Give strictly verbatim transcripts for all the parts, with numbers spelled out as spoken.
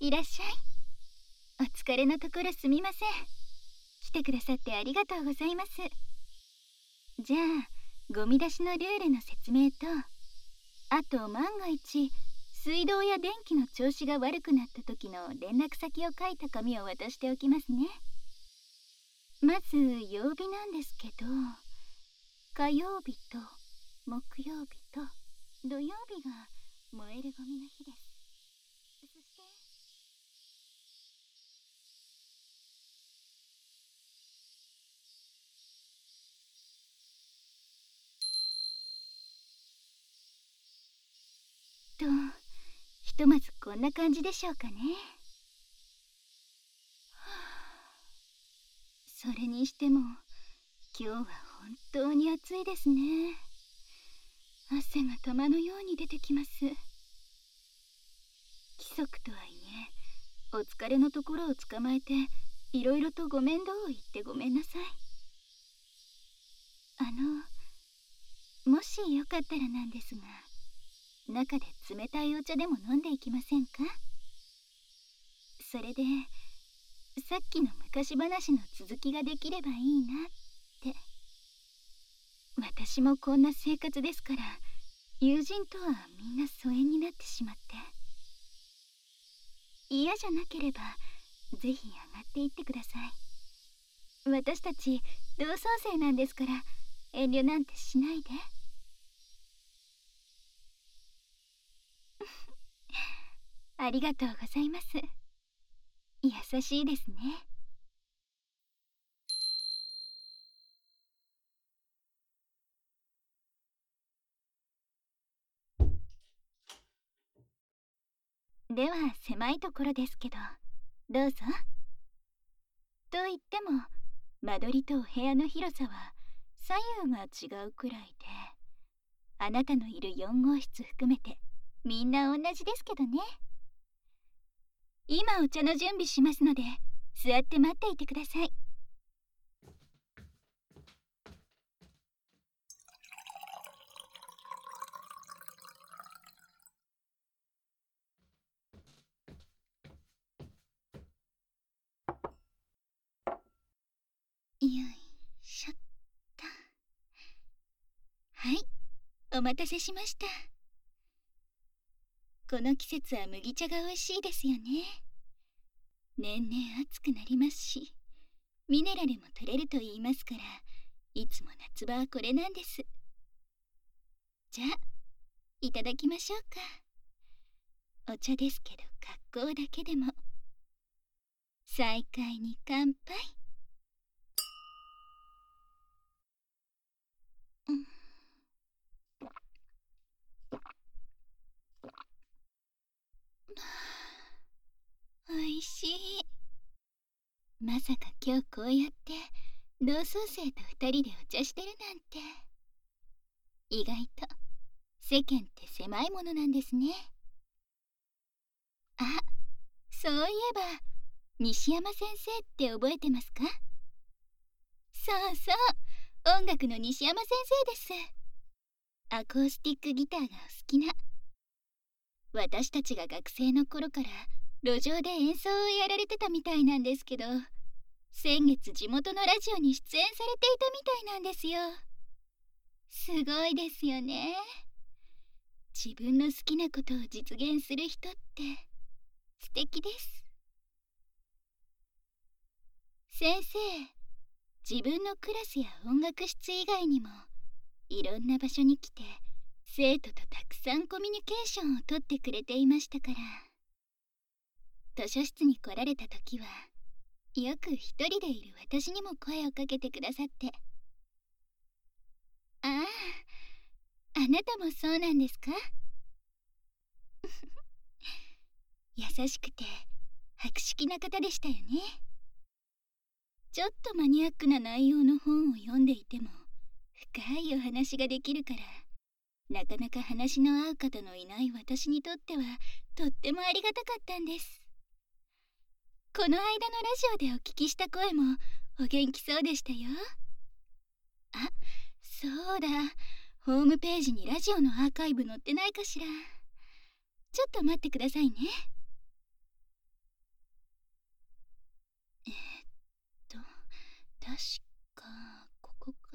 いらっしゃい。お疲れのところすみません。来てくださってありがとうございます。じゃあゴミ出しのルールの説明と、あと万が一水道や電気の調子が悪くなった時の連絡先を書いた紙を渡しておきますね。まず曜日なんですけど、火曜日と木曜日と土曜日が燃えるゴミの日です。そしてと、ひとまずこんな感じでしょうかね。それにしても今日は本当に暑いですね。汗が玉のように出てきます。規則とはいえ、お疲れのところを捕まえていろいろとご面倒を言ってごめんなさい。あの、もしよかったらなんですが、中で冷たいお茶でも飲んでいきませんか？それでさっきの昔話の続きができればいいなって。私もこんな生活ですから、友人とはみんな疎遠になってしまって。嫌じゃなければぜひ上がっていってください。私たち同窓生なんですから、遠慮なんてしないで。ありがとうございます。優しいですね。では狭いところですけど、どうぞ。と言っても間取りとお部屋の広さは左右が違うくらいで、あなたのいるよん号室含めてみんな同じですけどね。今お茶の準備しますので、座って待っていてください。よいしょっと。はい、お待たせしました。この季節は麦茶が美味しいですよね。年々暑くなりますし、ミネラルも取れると言いますから、いつも夏場はこれなんです。じゃあいただきましょうか。お茶ですけど格好だけでも。再会に乾杯。うん、おいしい。まさか今日こうやって同窓生と二人でお茶してるなんて。意外と世間って狭いものなんですね。あ、そういえば西山先生って覚えてますか？そうそう、音楽の西山先生です。アコースティックギターがお好きな。私たちが学生の頃から路上で演奏をやられてたみたいなんですけど、先月地元のラジオに出演されていたみたいなんですよ。すごいですよね。自分の好きなことを実現する人って素敵です。先生、自分のクラスや音楽室以外にもいろんな場所に来て生徒とたくさんコミュニケーションをとってくれていましたから。図書室に来られた時はよく一人でいる私にも声をかけてくださって。ああ、あなたもそうなんですか？優しくて博識な方でしたよね。ちょっとマニアックな内容の本を読んでいても深いお話ができるから、なかなか話の合う方のいない私にとってはとってもありがたかったんです。この間のラジオでお聞きした声もお元気そうでしたよ。あ、そうだ、ホームページにラジオのアーカイブ載ってないかしら。ちょっと待ってくださいね。 確かここから。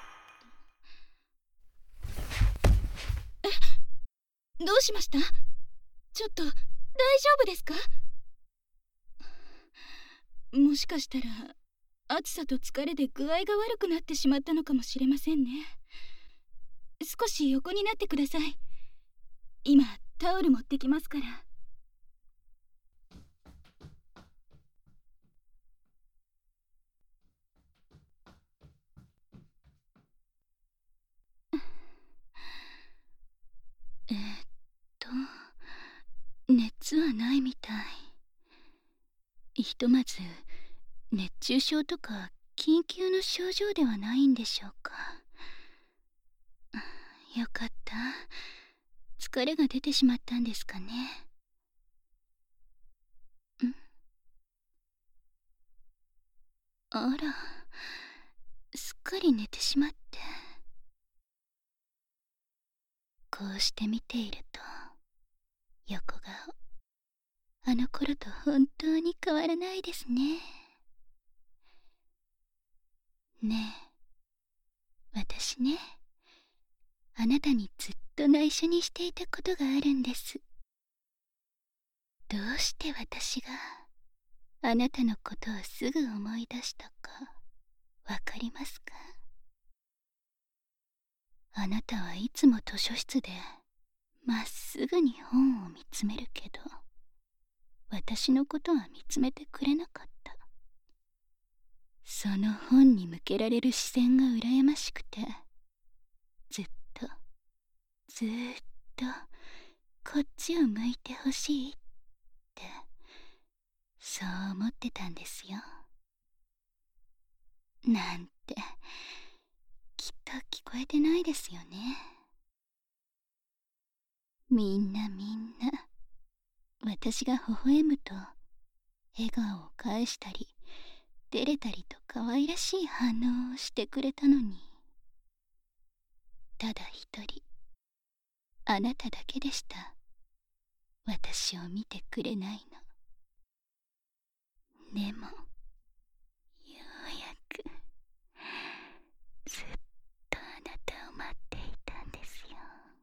え、どうしました？ちょっと大丈夫ですか？もしかしたら暑さと疲れで具合が悪くなってしまったのかもしれませんね。少し横になってください。今タオル持ってきますから。えー、っと熱はないみたい。ひとまず熱中症とか緊急の症状ではないんでしょうか。よかった。疲れが出てしまったんですかね。ん？あら、すっかり寝てしまって。こうして見ていると横顔、あの頃と本当に変わらないですね。ねえ、私ね、あなたにずっと内緒にしていたことがあるんです。どうして私があなたのことをすぐ思い出したかわかりますか？あなたはいつも図書室でまっすぐに本を見つめるけど、私のことは見つめてくれなかった。その本に向けられる視線が羨ましくて、ずっとずーっとこっちを向いてほしいってそう思ってたんですよ。なんてきっと聞こえてないですよね。みんなみんな私が微笑むと笑顔を返したり照れたりと可愛らしい反応をしてくれたのに、ただ一人あなただけでした、私を見てくれないの。でもようやくずっとあなたを待っていたんですよ。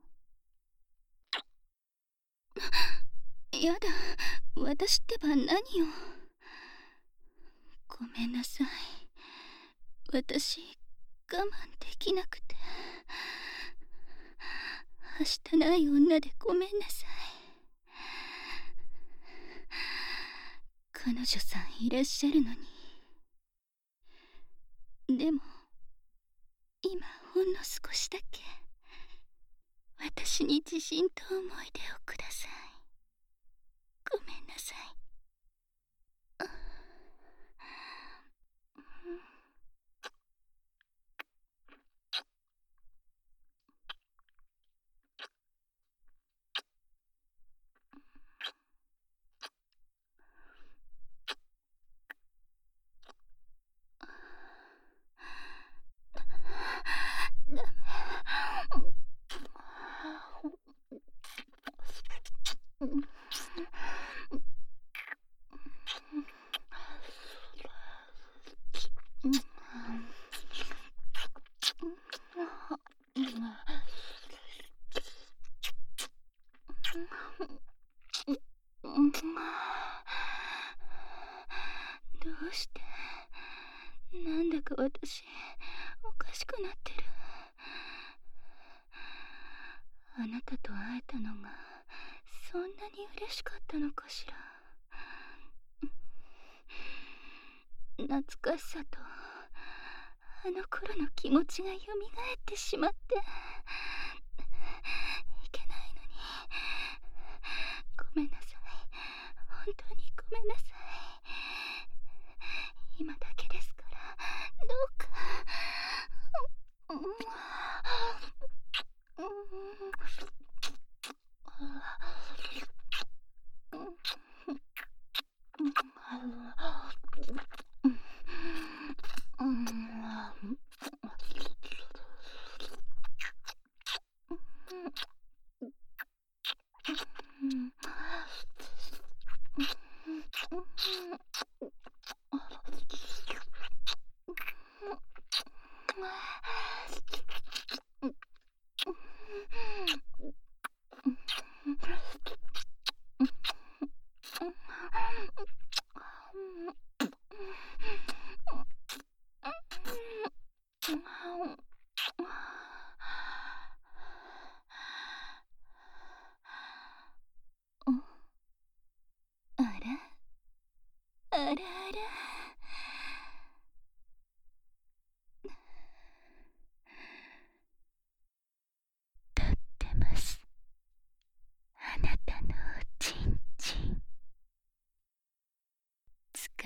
やだ、私ってば何を。ごめんなさい、私我慢できなくて。はしたない女でごめんなさい。彼女さんいらっしゃるのに。でも今ほんの少しだけ私に自信と思い出をください。ごめんなさい。どうして、なんだか私おかしくなってる。あなたと会えたのがそんなに嬉しかったのかしら。懐かしさとあの頃の気持ちがよみがえってしまって、いけないのに。ごめんなさい、本当にごめんなさい。今だけですからどうか。うん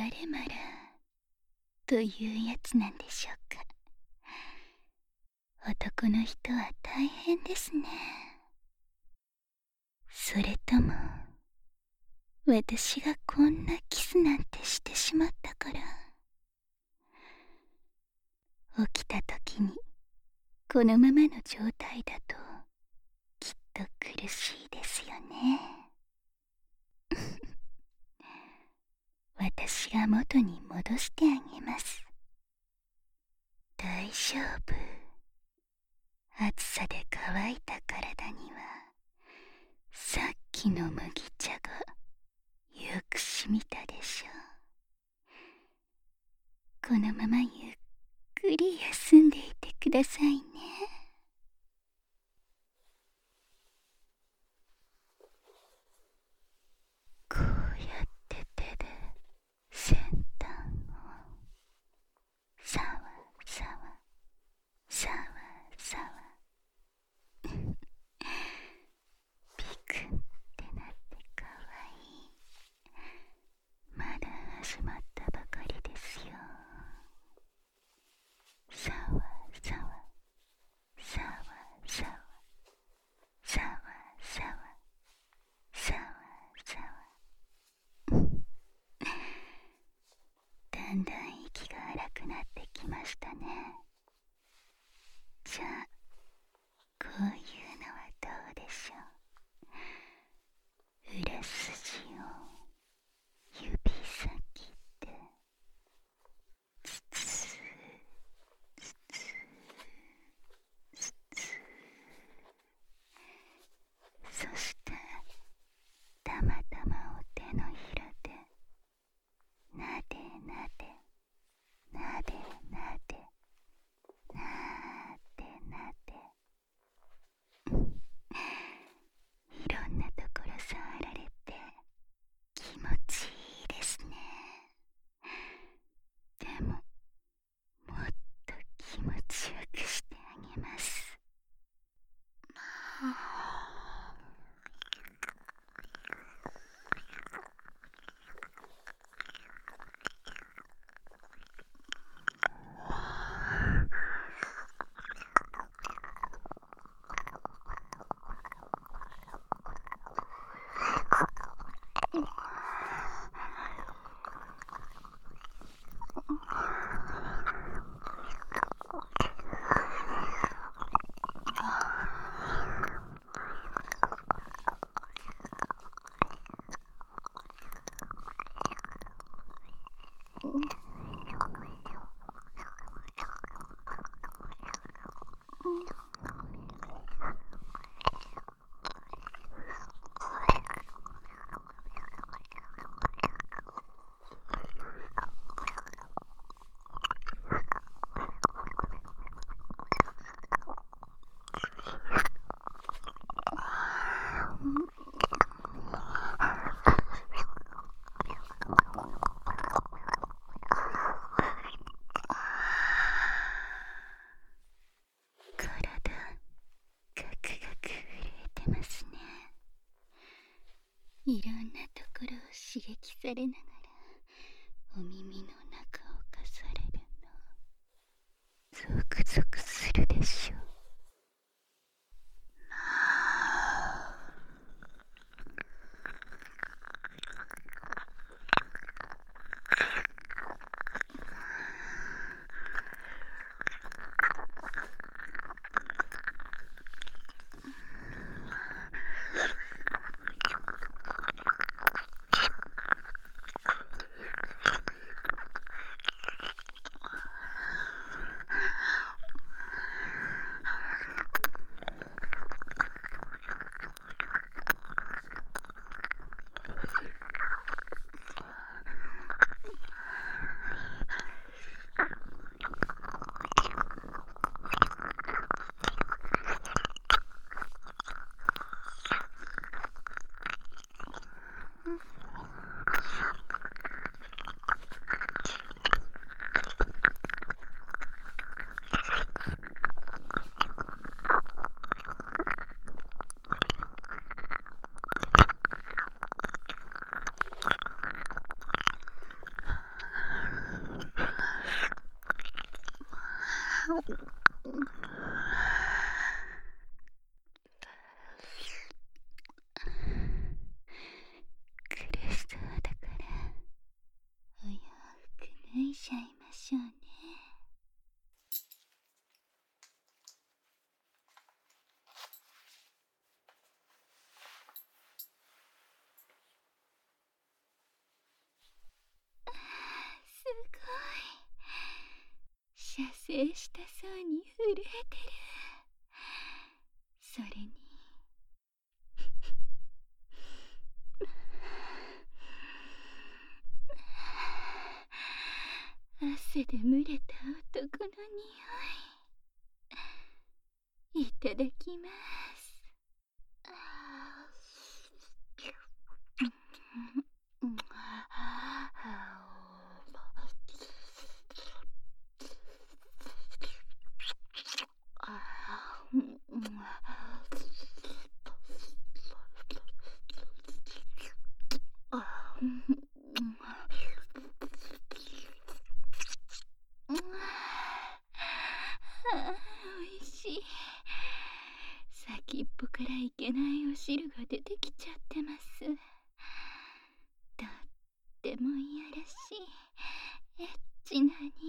れまらというやつなんでしょうか。男の人は大変ですね。それとも私がこんなキスなんてしてしまったから。起きた時にこのままの状態だときっと苦しいですよね。私が元に戻してあげます。大丈夫。暑さで乾いた体にはさっきの麦茶がよく染みたでしょう。このままゆっくり休んでいてくださいね。こうやって手で先端をさわさわさわさわピクってなってかわいい。まだ始まったばかりですよ。さわさわさわさわさわさわさわさわだんだん息が荒くなってきましたね。じゃあこういうのはどうでしょう。裏筋を指先でつつつつつつ、そしてたまたまお手のひらでなでなでなでなでなでなで、いろんなところ触られて気持ちいいですね。でももっと気持ちよくしてあげます。いろんなところを刺激されながらお耳の中をかされるのゾクゾクするでしょう。 苦しそうだからお洋服脱いじゃいましょうね。すごい。射精したそうに震えてる。それに汗で蒸れた男の匂い。いただきます。おいしい。先っぽからいけないお汁が出てきちゃってます。とってもいやらしいエッチな匂い。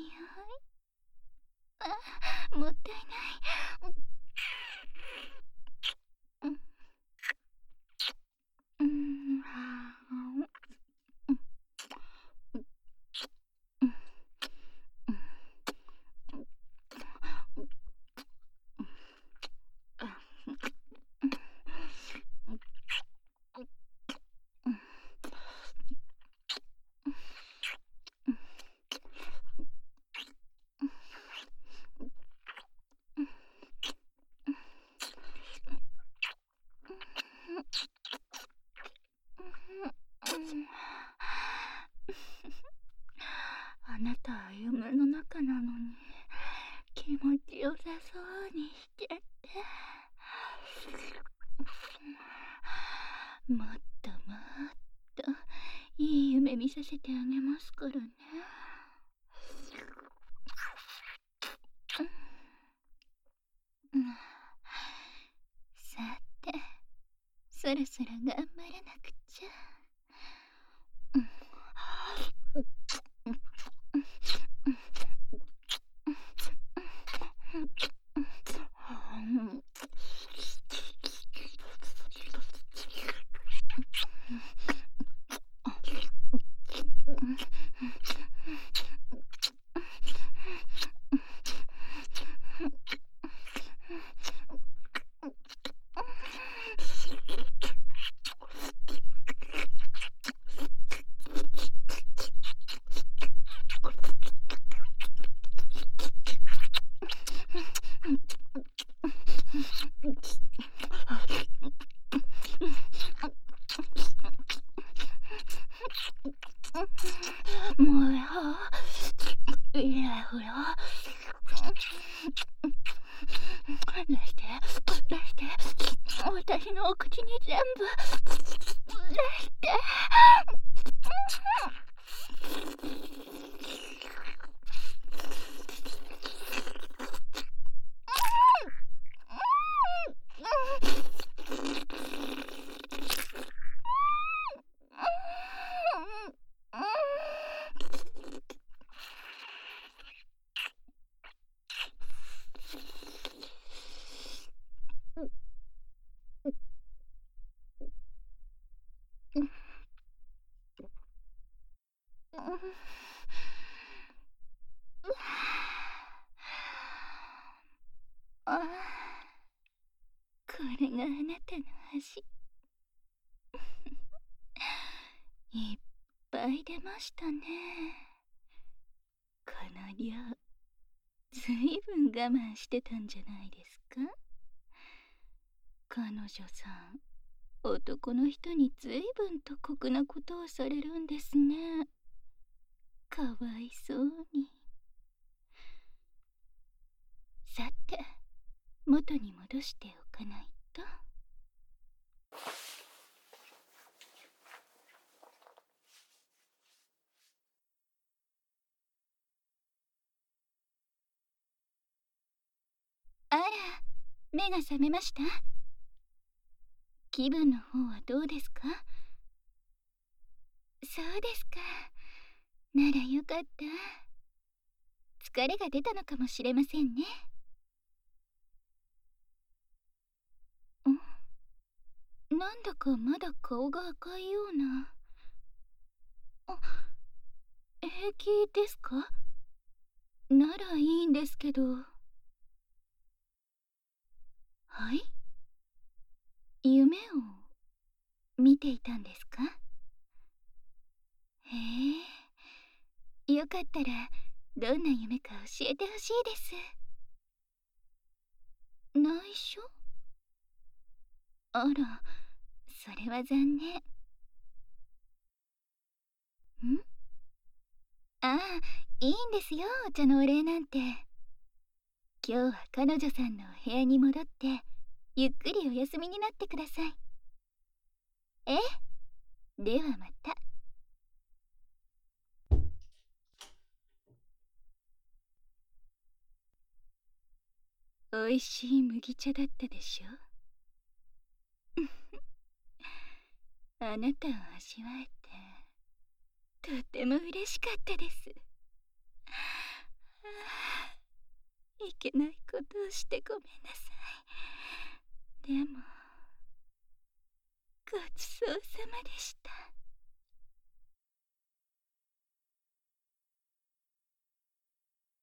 あ、もったいない。うん、あなたは夢の中なのに気持ちよさそうにしちゃって。もっともっといい夢見させてあげますからね。さて、そろそろ頑張らなくちゃ。もうよ、いやほら。出して、出して。私のお口に全部出して。ああ、これがあなたの味。いっぱい出ましたね。この量、ずいぶん我慢してたんじゃないですか。彼女さん、男の人にずいぶんと酷なことをされるんですね。かわいそうに。さて、元に戻しておかないと。 あら、目が覚めました？気分の方はどうですか？そうですか。ならよかった。疲れが出たのかもしれませんね。ん？なんだかまだ顔が赤いような。あ、平気ですか？ならいいんですけど。はい？夢を見ていたんですか？へえ、よかったらどんな夢か教えてほしいです。内緒？あら、それは残念。ん？ああ、いいんですよ、お茶のお礼なんて。今日は彼女さんのお部屋に戻ってゆっくりお休みになってください。ええ、ではまた。おいしい麦茶だったでしょ。あなたを味わえてとても嬉しかったです。はあ、いけないことをしてごめんなさい。でもごちそうさまでした。